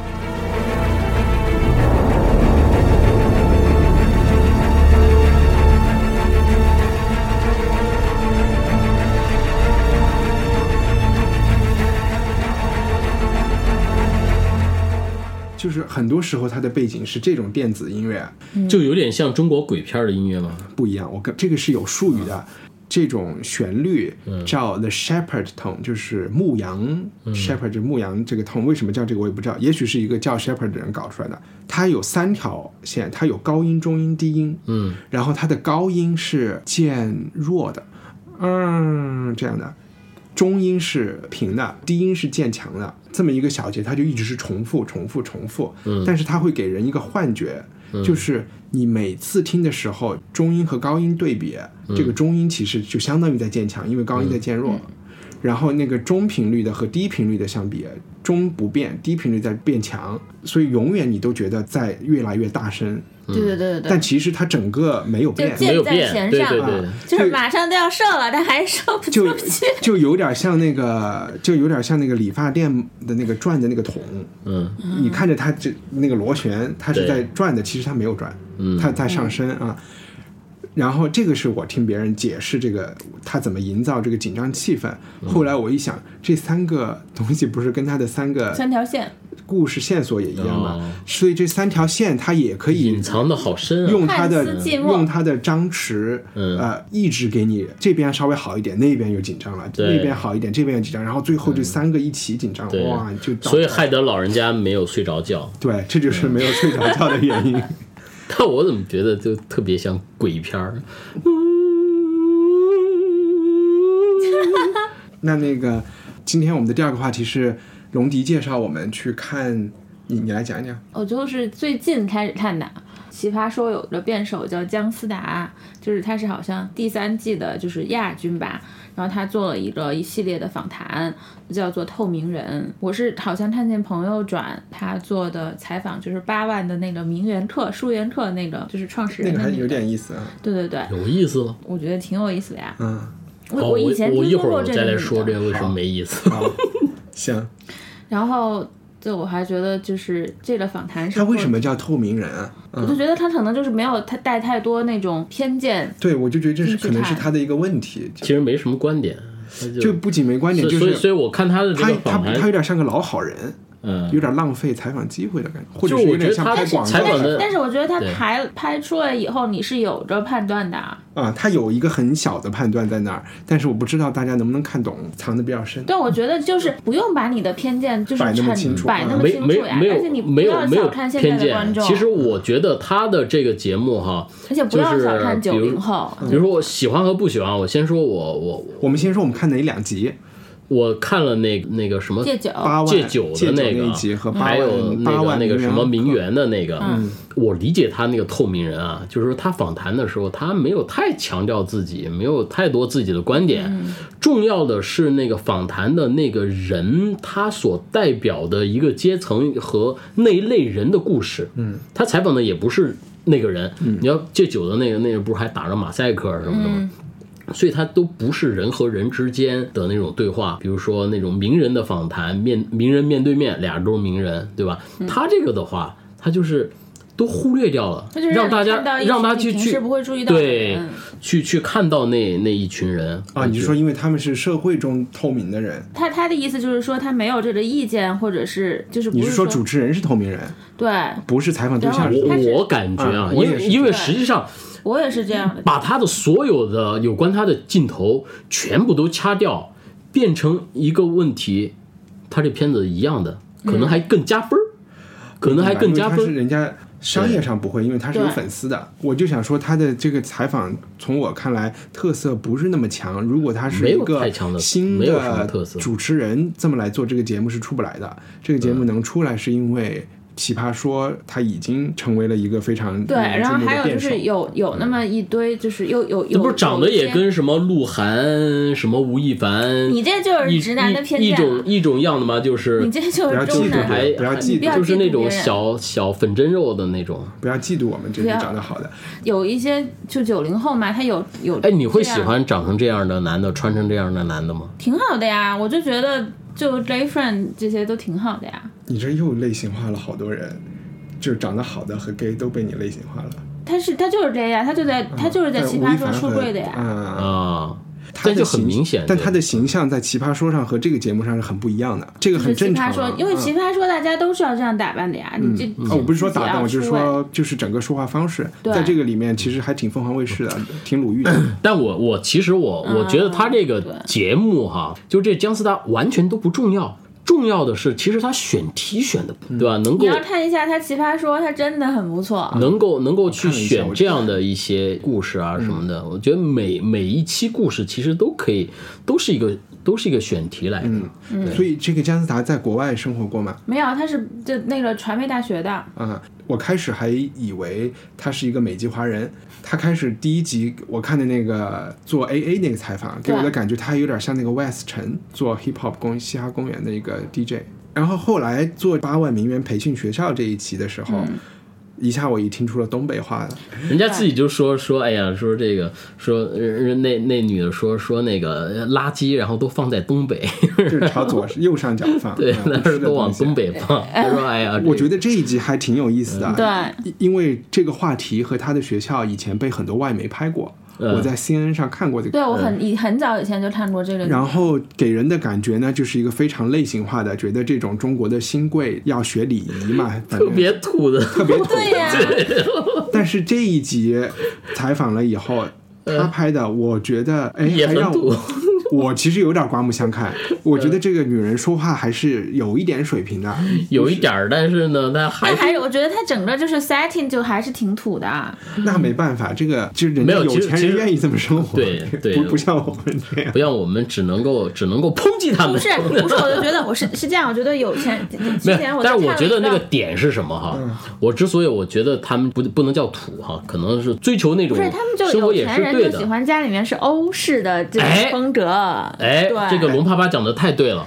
就是很多时候它的背景是这种电子音乐， 就有点像中国鬼片的音乐吗？ 不一样，我跟这个是有术语的。这种旋律叫 the shepherd tone， 就是牧羊 shepherd 牧羊这个 tone， 为什么叫这个我也不知道，也许是一个叫 shepherd 的人搞出来的。它有三条线，它有高音、中音、低音，嗯，然后它的高音是渐弱的，嗯，这样的。中音是平的，低音是渐强的，这么一个小节，它就一直是重复、重复、重复。嗯，但是它会给人一个幻觉，嗯、就是你每次听的时候，中音和高音对比，嗯、这个中音其实就相当于在渐强，因为高音在渐弱。嗯、然后那个中频率的和低频率的相比，中不变，低频率在变强，所以永远你都觉得在越来越大声。 对对对对， 但其实它整个没有变， 就箭在弦上， 对对对， 就是马上都要射了，但还射不出去， 就就有点像那个，就有点像那个理发店的那个转的那个桶，嗯，你看着它这那个螺旋，它是在转的，其实它没有转，嗯，它在上升啊。然后这个是我听别人解释这个他怎么营造这个紧张气氛，后来我一想，这三个东西不是跟他的三个三条线故事线索也一样吗？哦、所以这三条线它也可以隐藏的好深啊， 用它的用它的张弛，嗯、呃，一直给你这边稍微好一点，那边又紧张了，那边好一点，这边又紧张，然后最后这三个一起紧张，嗯、哇，就所以害得老人家没有睡着觉。 对，这就是没有睡着觉的原因。 但我怎么觉得就特别像鬼片儿？ 那那个，今天我们的第二个话题是龙迪介绍我们去看，你你来讲讲。 我就是最近开始看的。奇葩说有个辩手叫姜思达，就是他是好像第三季的就是亚军吧，然后他做了一个一系列的访谈，叫做透明人。我是好像看见朋友转他做的采访，就是八万的那个名媛课书园课那个就是创始人的、那个、 那个还有点意思啊。 对对对， 有意思了， 我觉得挺有意思的呀。 嗯， 我我以前听说过这个， 我一会儿再来说这个为什么没意思。 行。 然后就我还觉得就是这个访谈是他为什么叫透明人啊？ 嗯、我就觉得他可能就是没有他带太多那种偏见。 对，我就觉得这是可能是他的一个问题。 其实没什么观点， 就, 就不仅没观点，就是所以所以我看他的这个访谈， 他他有点像个老好人。嗯，有点浪费采访机会的感觉，或者是有点像拍广告的。但是我觉得他拍拍出来以后，你是有着判断的啊。 啊，他有一个很小的判断在那儿，但是我不知道大家能不能看懂，藏得比较深。 对，我觉得就是不用把你的偏见就是摆那么清楚， 摆那么清楚呀，而且你不要小看现在的观众。 其实我觉得他的这个节目哈， 而且不要小看九零后。 比如说我喜欢和不喜欢，我先说我我我们先说我们看哪两集。 我看了那那个什么戒酒戒酒的那个，还有那个那个什么名媛的那个，嗯，我理解他那个透明人啊，就是说他访谈的时候，他没有太强调自己，没有太多自己的观点，嗯、重要的是那个访谈的那个人，他所代表的一个阶层和那一类人的故事。嗯，他采访的也不是那个人，嗯、你要戒酒的那个那个不是还打着马赛克什么的吗？嗯，所以它都不是人和人之间的那种对话，比如说那种名人的访谈，面名人面对面，俩人都是名人，对吧？嗯、他这个的话，他就是都忽略掉了，让大家让他去去不会注意到对、嗯、去去看到那那一群人啊。你说因为他们是社会中透明的人， 他他的意思就是说他没有这个意见，或者是就是不是你是说主持人是透明人， 对， 不是采访对象。 我我感觉啊，因为因为实际上。 我也是这样的， 把他的所有的有关他的镜头全部都掐掉，变成一个问题，他这片子一样的，可能还更加分、嗯、可能还更加分。 是人家商业上不会，因为他是有粉丝的。我就想说他的这个采访，从我看来特色不是那么强。如果他是一个新的主持人这么来做这个节目是出不来的。这个节目能出来是因为奇葩说他已经成为了一个非常对，然后还有就是有有那么一堆就是又有有， 这不是长得也跟什么鹿晗、什么吴亦凡， 你这就是直男的偏见、啊， 一种一种样的吗？就是你这就是中男， 还不要嫉妒， 就是那种小小粉蒸肉的那种， 不要嫉妒我们这些长得好的。 有一些就九零后嘛，他有有哎，你会喜欢长成这样的男的，穿成这样的男的吗？ 挺好的呀，我就觉得就 gay friend 这些都挺好的呀。 你这又类型化了好多人，就长得好的和 gay 都被你类型化了。 他是他就是 gay 呀，他就在、嗯、他就是在奇葩说出柜的呀。 啊。 这就很明显， 但他的形象在奇葩说上和这个节目上是很不一样的，这个很正常、啊。 奇葩说，因为奇葩说大家都是要这样打扮的呀。 嗯、 你这、 嗯、我不是说打扮，我就是说，就是整个说话方式，在这个里面其实还挺凤凰卫视的，挺鲁豫的。 但我我其实我我觉得他这个节目哈，嗯、就这姜思达完全都不重要。重要的是，其实他选题选的，对吧？能够你要看一下他奇葩说，他真的很不错。 能够能够去选这样的一些故事啊什么的，我觉得每每一期故事其实都可以，都是一个都是一个选题来的。 嗯，嗯所以这个姜思达在国外生活过吗？ 没有，他是就那个传媒大学的。 啊，我开始还以为他是一个美籍华人。他开始第一集我看的那个做 A A 那个采访，给我的感觉他有点像那个 West 陈做 Hip Hop 公嘻哈公园的一个 D J。然后后来做八万名媛培训学校这一期的时候。嗯一下我一听出了东北话了， 人家自己就说说，哎呀，说这个说那那女的说说那个垃圾，然后都放在东北， 就是朝左右上角放， 对，那是都往东北放。他说，哎呀， 我觉得这一集还挺有意思的， 对， 因为这个话题和他的学校以前被很多外媒拍过。我在 C N N 上看过这个， 对我很以很早以前就看过这个， 然后给人的感觉呢，就是一个非常类型化的，觉得这种中国的新贵要学礼仪嘛， 特别土的， 特别土， 对呀。 但是这一集采访了以后，他拍的，我觉得哎，还让我。我其实有点刮目相看，我觉得这个女人说话还是有一点水平的， 有一点，但是呢，她还还我觉得她整个就是 setting 就还是挺土的。 那没办法，这个就是人家有钱人愿意这么生活， 对对， 不不像我们这样， 不像我们只能够只能够抨击他们。 不是不是，我就觉得我是是这样，我觉得有钱之前我， 但是我觉得那个点是什么哈？嗯、我之所以我觉得他们不不能叫土哈，可能是追求那种生活也是对的。不是，他们就有钱人就喜欢家里面是欧式的这种风格， 哎。哎这个龙爸爸讲的太对了，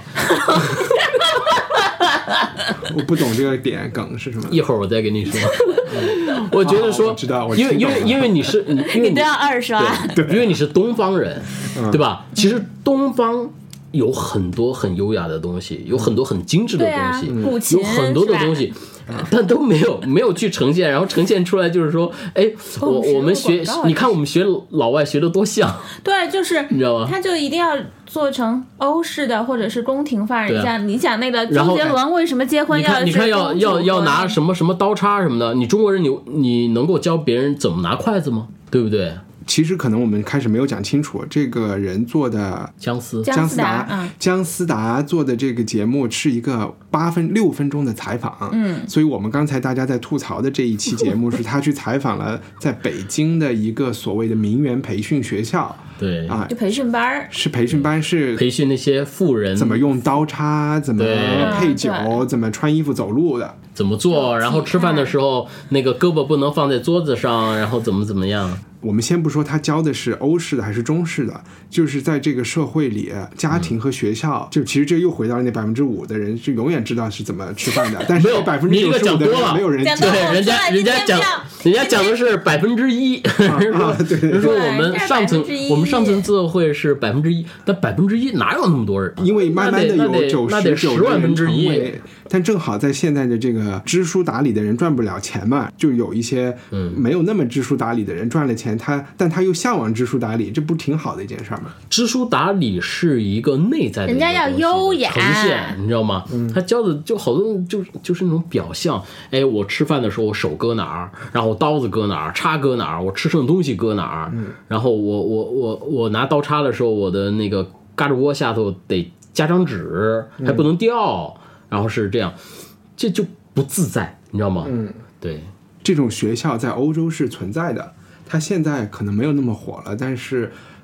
我不懂这个点梗是什么， 一会儿我再跟你说。我觉得说， 我知道， 因为因为因为你是，因为你都要二刷， 对，因为你是东方人，对吧？其实东方有很多很优雅的东西，有很多很精致的东西， 古琴有很多的东西。但都没有没有去呈现，然后呈现出来就是说，哎，我我们学，你看我们学老外学的多像， 对，就是你知道吗？ 他就一定要做成欧式的或者是宫廷范儿。你像你讲那个周杰伦为什么结婚要你看要要要拿什么什么刀叉什么的，你中国人你你能够教别人怎么拿筷子吗？对不对？ 其实可能我们开始没有讲清楚，这个人做的姜思姜思达， 嗯、 姜思达做的这个节目是一个八分六分钟的采访， 嗯， 所以我们刚才大家在吐槽的这一期节目是他去采访了在北京的一个所谓的名媛培训学校， 对啊， 就培训班是培训班是培训那些富人怎么用刀叉，怎么配酒，怎么穿衣服走路的。 怎么做，然后吃饭的时候那个胳膊不能放在桌子上，然后怎么怎么样。 我们先不说他教的是欧式的还是中式的，就是在这个社会里，家庭和学校，就其实这又回到了那百分之五的人是永远知道是怎么吃饭的，但是百分之九十五的人没有人对人家人家讲人家讲的是百分之一， 啊对， 人说我们上层我们上层次会是百分之一，但百分之一哪有那么多人？ 因为慢慢的有九十九万分之一。 但正好在现在的这个知书达理的人赚不了钱嘛，就有一些没有那么知书达理的人赚了钱，他但他又向往知书达理，这不挺好的一件事吗？ 知书达理是一个内在的， 人家要优雅呈现，你知道吗？嗯、他教的就好多就就是那种表象。哎，我吃饭的时候我手搁哪儿，然后我刀子搁哪儿，叉搁哪儿，我吃剩东西搁哪儿，嗯、然后我我我我拿刀叉的时候，我的那个嘎吱窝下头得加张纸，还不能掉。嗯然后是这样，这就不自在，你知道吗？ 嗯， 对， 这种学校在欧洲是存在的，它现在可能没有那么火了，但是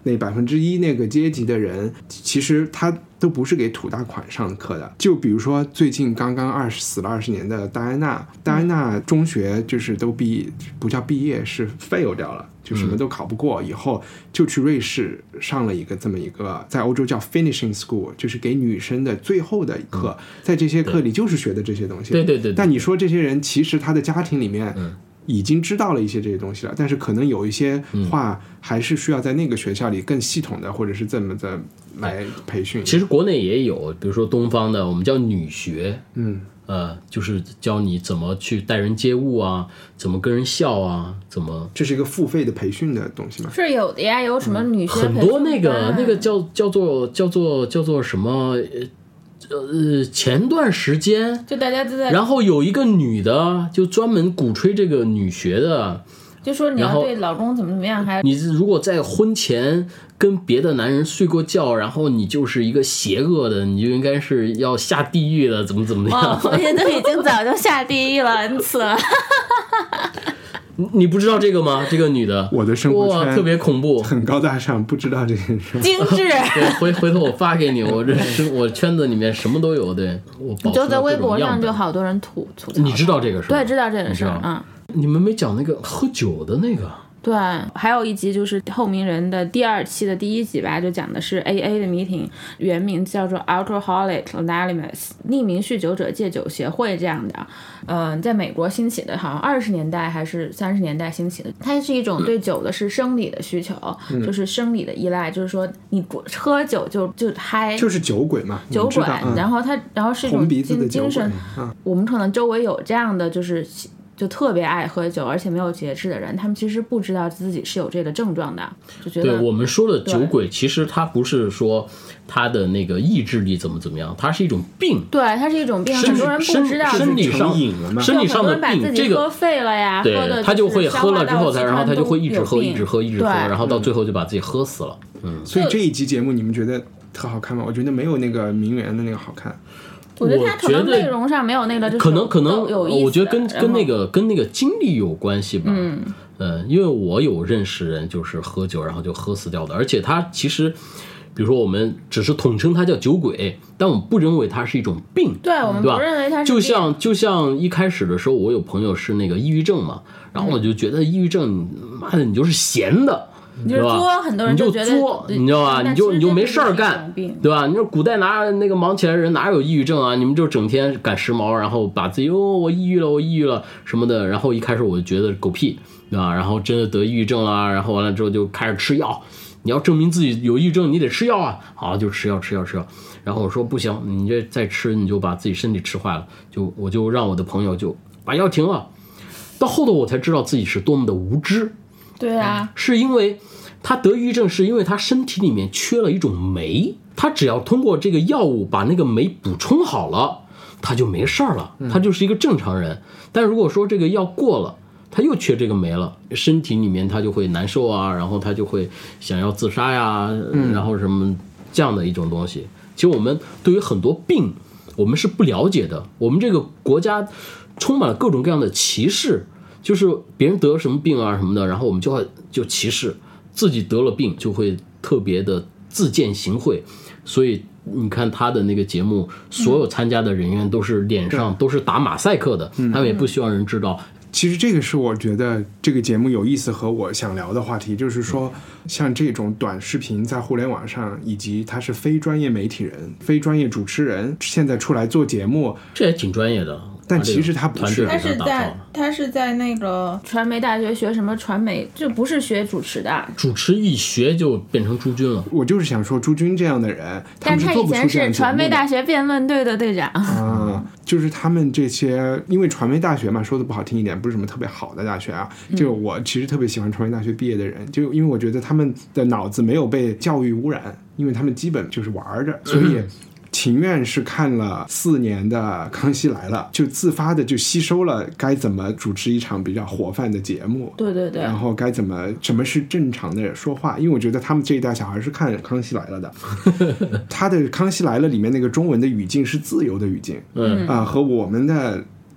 那百分之一那个阶级的人，其实他都不是给土大款上课的。就比如说最近刚刚二十死了二十年的戴安娜，戴安娜中学就是都毕不叫毕业，是 fail 掉了，就什么都考不过，以后就去瑞士上了一个这么一个，在欧洲叫 finishing school， 就是给女生的最后的课，在这些课里就是学的这些东西。 对对对。 但你说这些人其实他的家庭里面已经知道了一些这些东西了，但是可能有一些话还是需要在那个学校里更系统的，或者是这么的来培训。 其实国内也有，比如说东方的，我们叫女学， 嗯， 呃，就是教你怎么去待人接物啊，怎么跟人笑啊，怎么。 这是一个付费的培训的东西吗？ 是有的呀，有什么女学培训、 嗯、很多那个那个叫叫做叫做叫做什么？呃，前段时间就大家都在， 然后有一个女的就专门鼓吹这个女学的， 就说你要对老公怎么怎么样，还你如果在婚前跟别的男人睡过觉，然后你就是一个邪恶的，你就应该是要下地狱的，怎么怎么样？ 哦，我现在都已经早就下地狱了 n 次了。 你不知道这个吗？这个女的， 我的生活圈特别恐怖， 很高大上，不知道这件事。 精致。 对，回回头我发给你，我这是我圈子里面什么都有。对，我保就在微博上就好多人吐吐槽。 你知道这个是吧？ 对，知道这个事儿。嗯， 你们没讲那个喝酒的那个。 对，还有一集就是透明人的第二期的第一集吧，就讲的是 A A 的 meeting， 原名叫做 Alcoholic Anonymous 匿名酗酒者戒酒协会这样的。嗯、呃，在美国兴起的，好像二十年代还是三十年代兴起的。它是一种对酒的是生理的需求，嗯、就是生理的依赖，就是说你喝酒就就嗨， 就是酒鬼嘛， 酒鬼。 嗯、 然后它，然后是一种精精神、 嗯。 我们可能周围有这样的就是。就特别爱喝酒而且没有节制的人，他们其实不知道自己是有这个症状的，就觉得对我们说的酒鬼，其实他不是说他的那个意志力怎么怎么样，它是一种病。 对，它是一种病，很多人不知道。 身体上身体上的病，这个喝废了呀， 对， 喝的他就会喝了之后，他然后他就会一直喝，一直喝，一直喝，然后到最后就把自己喝死了。嗯， 所以这一集节目你们觉得特好看吗？我觉得没有那个名媛的那个好看。 我觉得它可能内容上没有那个， 可能可能我觉得跟跟那个跟那个经历有关系吧。 嗯， 呃，因为我有认识人就是喝酒然后就喝死掉的，而且他其实，比如说我们只是统称他叫酒鬼，但我们不认为他是一种病。 对，我们不认为他是病。 就像就像一开始的时候，我有朋友是那个抑郁症嘛，然后我就觉得抑郁症，妈的，你就是闲的。 你就作，很多人就觉得作，你知道吧？你就你就没事儿干，对吧？你说古代哪那个忙起来的人哪有抑郁症啊？你们就整天赶时髦，然后把自己哦我抑郁了，我抑郁了什么的。然后一开始我就觉得狗屁，对吧？然后真的得抑郁症了，然后完了之后就开始吃药。你要证明自己有抑郁症，你得吃药啊！好，就吃药吃药吃药。然后我说不行，你这再吃你就把自己身体吃坏了。就我就让我的朋友就把药停了。到后头我才知道自己是多么的无知。 对啊， 是因为他得抑郁症，是因为他身体里面缺了一种酶，他只要通过这个药物把那个酶补充好了，他就没事了，他就是一个正常人。但如果说这个药过了，他又缺这个酶了，身体里面他就会难受啊，然后他就会想要自杀呀，然后什么这样的一种东西。其实我们对于很多病我们是不了解的，我们这个国家充满了各种各样的歧视，就是别人得什么病啊什么的，然后我们就会就歧视，自己得了病就会特别的自见行贿。所以你看他的那个节目，所有参加的人员都是脸上都是打马赛克的，他们也不希望人知道。 其实这个是我觉得这个节目有意思和我想聊的话题，就是说像这种短视频在互联网上，以及他是非专业媒体人、非专业主持人，现在出来做节目， 这也挺专业的。 但其实他不是， 他是在他是在那个传媒大学学什么传媒，就不是学主持的。 主持一学就变成朱军了。 我就是想说，朱军这样的人， 但他以前是传媒大学辩论队的队长啊，就是他们这些，因为传媒大学嘛，说的不好听一点，不是什么特别好的大学啊。就我其实特别喜欢传媒大学毕业的人，就因为我觉得他们的脑子没有被教育污染，因为他们基本就是玩着，所以。情愿是看了四年的康熙来了，就自发的就吸收了该怎么主持一场比较活泛的节目， 对对对， 然后该怎么什么是正常的说话，因为我觉得他们这一代小孩是看康熙来了的他的康熙来了里面那个中文的语境是自由的语境， 嗯啊、呃，和我们的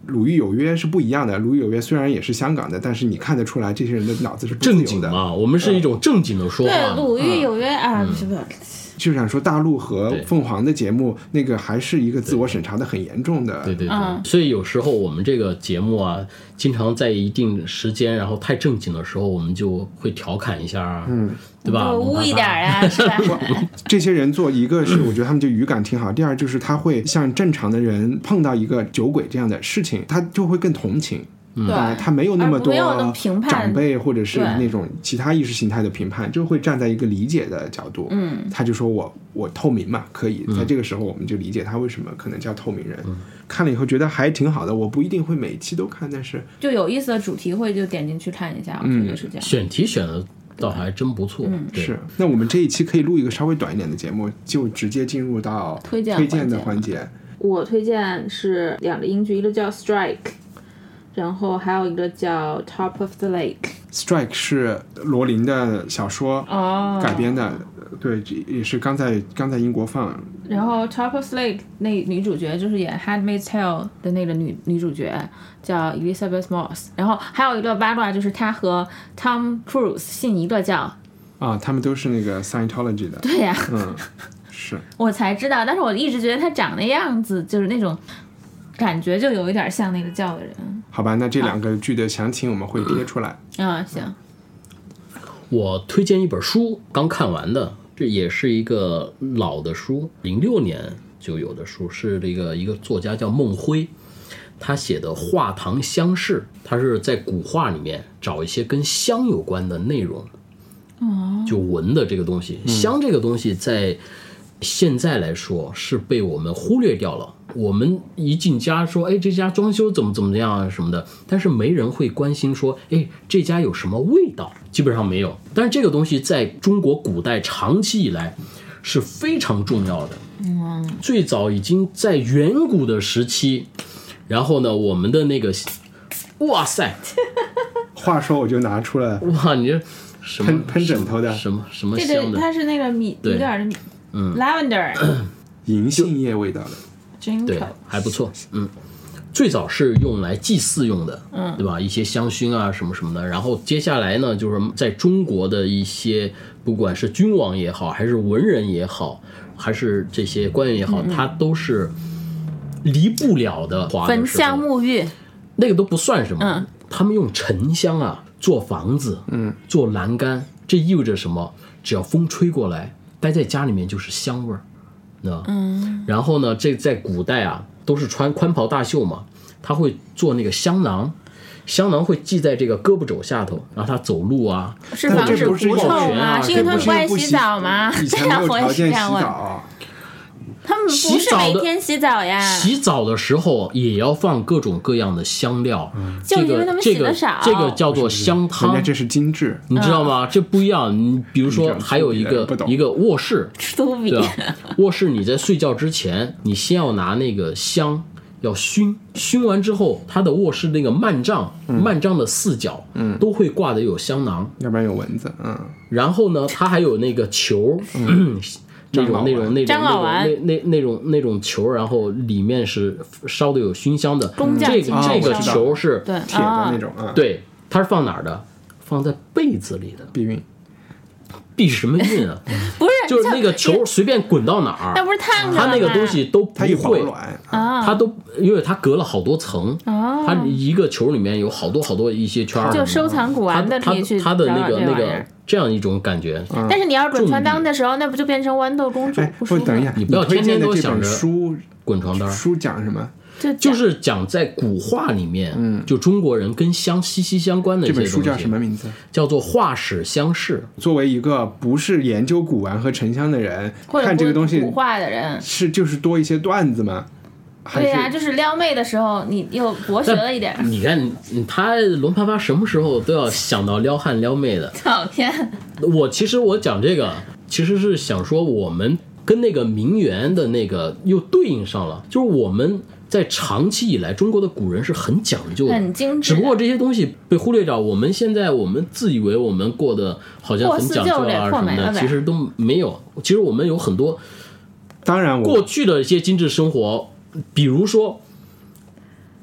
鲁豫有约是不一样的，鲁豫有约虽然也是香港的，但是你看得出来这些人的脑子是不自由的， 正经嘛，我们是一种正经的说话。 对，鲁豫有约、嗯、啊，不是不是。 就想说大陆和凤凰的节目那个还是一个自我审查的很严重的， 对对 对, 对、嗯、所以有时候我们这个节目啊，经常在一定时间然后太正经的时候我们就会调侃一下，嗯，对吧， 污一点呀，是吧？ 这些人做一个是我觉得他们就语感挺好，第二就是他会像正常的人碰到一个酒鬼这样的事情他就会更同情， 对、 嗯，他没有那么多长辈或者是那那种其他意识形态的评判，就会站在一个理解的角度， 嗯， 他就说我我透明嘛，可以在这个时候我们就理解他为什么可能叫透明人、嗯、看了以后觉得还挺好的，我不一定会每一期都看，但是就有意思的主题会就点进去看一下，我觉得是这样、 嗯、选题选的倒还真不错、 嗯、 是。那我们这一期可以录一个稍微短一点的节目，就直接进入到推荐推荐的环节。 我推荐是两个英剧，一个叫 Strike，然后还有一个叫 Top of the Lake。Strike 是罗琳的小说改编的、oh. 对，也是刚在刚在英国放。 然后 Top of the Lake 那女主角就是演 Handmaid's Tale 的那个女女主角叫 Elizabeth Moss， 然后还有一个八卦就是她和 Tom Cruise 姓一个叫啊，他们都是那个 Scientology 的。 对呀、啊， 嗯，是我才知道，但是我一直觉得她长的样子就是那种感觉就有一点像那个教的人。 好吧，那这两个剧的详情我们会贴出来。 啊，行。 我推荐一本书，刚看完的，这也是一个老的书，零六年就有的书，是这个一个作家叫孟辉，他写的《画堂香事》，他是在古画里面找一些跟香有关的内容，哦，就闻的这个东西，香这个东西在现在来说是被我们忽略掉了。我们一进家说，哎，这家装修怎么怎么样啊什么的，但是没人会关心说，哎，这家有什么味道，基本上没有。但是这个东西在中国古代长期以来是非常重要的。嗯，最早已经在远古的时期，然后呢，我们的那个，哇塞， 话说我就拿出了， 哇，你这什么喷喷枕头的什么什么香的， 这个它是那个米有点的米，嗯 ，lavender， 银杏叶味道的。 对，还不错。嗯，最早是用来祭祀用的，嗯，对吧？一些香薰啊什么什么的。然后接下来呢，就是在中国的一些，不管是君王也好，还是文人也好，还是这些官员也好，嗯、他都是离不了的。 焚香沐浴， 那个都不算什么。 嗯， 他们用沉香啊做房子，嗯，做栏杆，这意味着什么？只要风吹过来，待在家里面就是香味儿。嗯，然后呢，这在古代啊，都是穿宽袍大袖嘛，他会做那个香囊，香囊会系在这个胳膊肘下头，然后他走路啊， 是防止狐臭吗？是因为他们不爱洗澡吗？ 以前没有条件洗澡。 他们不是每天洗澡呀， 洗澡的时候也要放各种各样的香料， 嗯、就因为他们洗得少、 这个。这个叫做香汤， 人家这是精致， 你知道吗？嗯、这不一样。你比如说，还有一个一个卧室，对吧？卧室你在睡觉之前，你先要拿那个香要熏，熏完之后，它的卧室那个幔帐，嗯、幔帐的四角，嗯，都会挂的有香囊， 要不然有蚊子，嗯。 然后呢，它还有那个球，嗯。那种那种那种那那那种那种球，然后里面是烧的有熏香的。这个这个球是铁的那种啊。 对，它是放哪儿的？放在被子里的。 避孕。 避什么孕啊？ 不是， 就是那个球随便滚到哪儿， 那不是烫着它那个东西都不会啊， 它都因为它隔了好多层，它一个球里面有好多好多一些圈， 就收藏古玩的可以去它的那个那个这样一种感觉。 但是你要滚床单的时候，那不就变成豌豆公主？ 不等一下， 你不要天天都想着书滚床单。 书讲什么？ 就是讲在古画里面，嗯，就中国人跟香息息相关的一些东西。 这本书叫什么名字？ 叫做《画史香事》。 作为一个不是研究古玩和沉香的人，看这个东西， 古画的人是就是多一些段子吗？ 对呀、啊，就是撩妹的时候，你又博学了一点。 你看，他龙啪啪什么时候都要想到撩汉撩妹的。 讨厌。 我其实我讲这个，其实是想说我们跟那个名媛的那个又对应上了，就是我们。在长期以来，中国的古人是很讲究的， 很精致。 只不过这些东西被忽略掉。我们现在我们自以为我们过得好像很讲究啊什么的，其实都没有。其实我们有很多， 当然过去的一些精致生活，比如说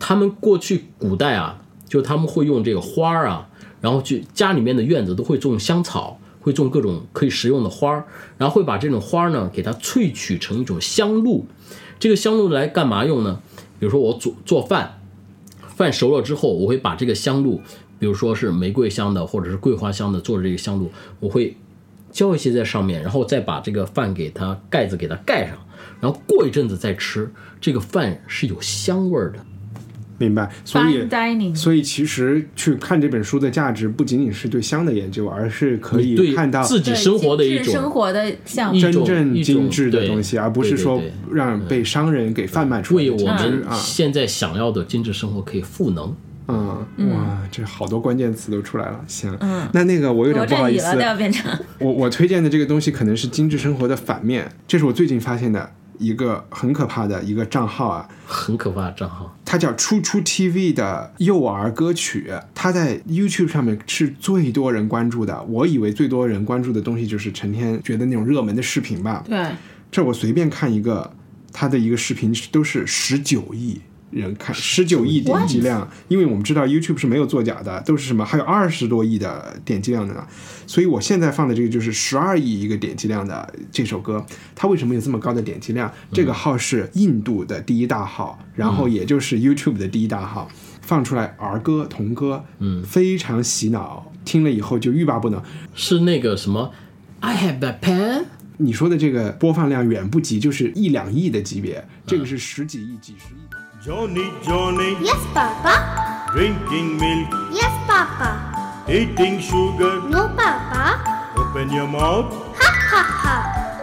他们过去古代啊，就他们会用这个花啊，然后去家里面的院子都会种香草，会种各种可以食用的花，然后会把这种花呢给它萃取成一种香露。这个香露来干嘛用呢？比如说我做做饭，饭熟了之后，我会把这个香露，比如说是玫瑰香的或者是桂花香的做的这个香露，我会浇一些在上面，然后再把这个饭给它盖子给它盖上，然后过一阵子再吃，这个饭是有香味的。 明白，所以所以其实去看这本书的价值不仅仅是对香的研究，而是可以看到自己生活的一种生活的项目， 真正精致的东西，而不是说让被商人给贩卖出来的为我们现在想要的精致生活可以赋能。 嗯，哇，这好多关键词都出来了。行，嗯，那那个我有点不好意思， 我变成我我推荐的这个东西可能是精致生活的反面，这是我最近发现的一个很可怕的一个账号啊， 很可怕的账号， 它叫出出 T V 的幼儿歌曲，它在 YouTube 上面是最多人关注的。我以为最多人关注的东西就是成天觉得那种热门的视频吧。 对， 这我随便看一个，它的一个视频都是十九亿人看，十九亿点击量，因为我们知道 YouTube 是没有作假的，都是什么还有二十多亿的点击量的呢。所以我现在放的这个就是十二亿一个点击量的这首歌，它为什么有这么高的点击量？这个号是印度的第一大号，然后也就是 YouTube 的第一大号，放出来儿歌童歌，嗯，非常洗脑，听了以后就欲罢不能。 是那个什么 I have a pen， 你说的这个播放量远不及就是一两亿的级别，这个是十几亿几十亿。 Johnny, Johnny. Yes, Papa. Drinking milk. Yes, Papa. Eating sugar. No, Papa. Open your mouth. Ha, ha, ha.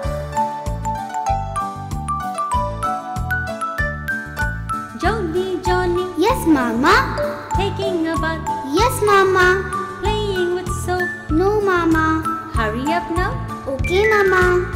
Johnny, Johnny. Yes, Mama. Taking a bath. Yes, Mama. Playing with soap. No, Mama. Hurry up now. Okay, Mama.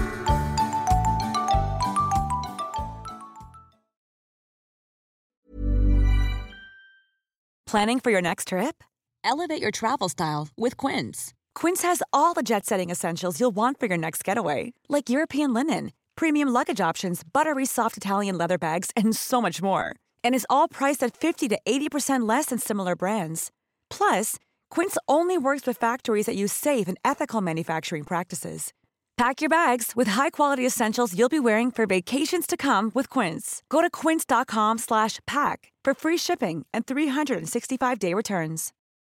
Planning for your next trip? Elevate your travel style with Quince. Quince has all the jet-setting essentials you'll want for your next getaway, like European linen, premium luggage options, buttery soft Italian leather bags, and so much more. And is all priced at fifty to eighty percent less than similar brands. Plus, Quince only works with factories that use safe and ethical manufacturing practices. Pack your bags with high-quality essentials you'll be wearing for vacations to come with Quince. Go to quince.com slash pack for free shipping and three sixty-five day returns.